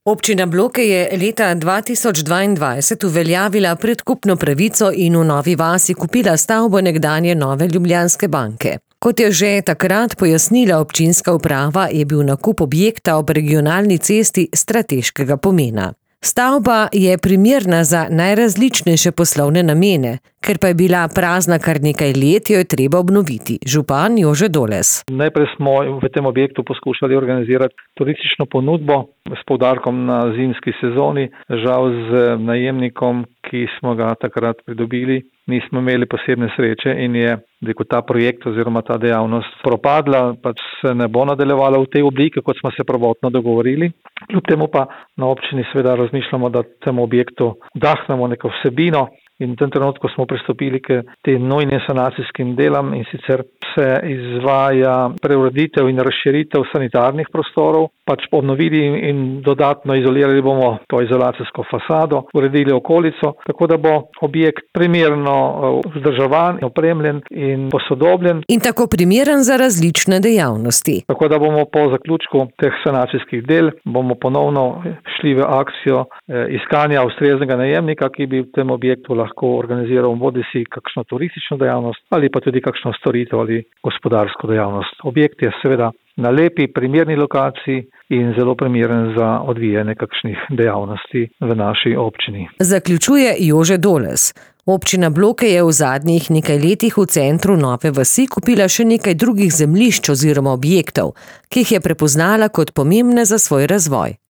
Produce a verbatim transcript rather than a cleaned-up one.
Občina Bloke je leta dva tisoč dvaindvajset uveljavila predkupno pravico in v Novi vasi kupila stavbo nekdanje Nove Ljubljanske banke. Kot je že takrat pojasnila občinska uprava, je bil nakup objekta ob regionalni cesti strateškega pomena. Stavba je primerna za najrazličnejše poslovne namene, ker pa je bila prazna kar nekaj let, jo je treba obnoviti. Župan Jože Doles. Najprej smo v tem objektu poskušali organizirati turistično ponudbo s poudarkom na zimski sezoni. Žal z najemnikom, ki smo ga takrat pridobili, nismo imeli posebne sreče in je rekel, ta projekt oziroma ta dejavnost propadla, pač se ne bo nadaljevala v tej obliki, kot smo se prvotno dogovorili. Kljub temu pa na občini seveda razmišljamo, da temu objektu dahnemo neko vsebino. In v tem trenutku smo pristopili k tem nujnim sanacijskim delam in sicer se izvaja preureditev in razširitev sanitarnih prostorov, pač obnovili in dodatno izolirali bomo to izolacijsko fasado, uredili okolico, tako da bo objekt primerno vzdrževan, opremljen in posodobljen. In tako primeren za različne dejavnosti. Tako da bomo po zaključku teh sanacijskih del bomo ponovno šli v akcijo iskanja ustreznega najemnika, ki bi v tem objektu lahko organiziral bodisi kakšno turistično dejavnost ali pa tudi kakšno storitev ali gospodarsko dejavnost. Objekt je seveda na lepi, primerni lokaciji in zelo primeren za odvijanje kakšnih dejavnosti v naši občini. Zaključuje Jože Doles. Občina Bloke je v zadnjih nekaj letih v centru Nove vasi kupila še nekaj drugih zemljišč oziroma objektov, ki jih je prepoznala kot pomembne za svoj razvoj.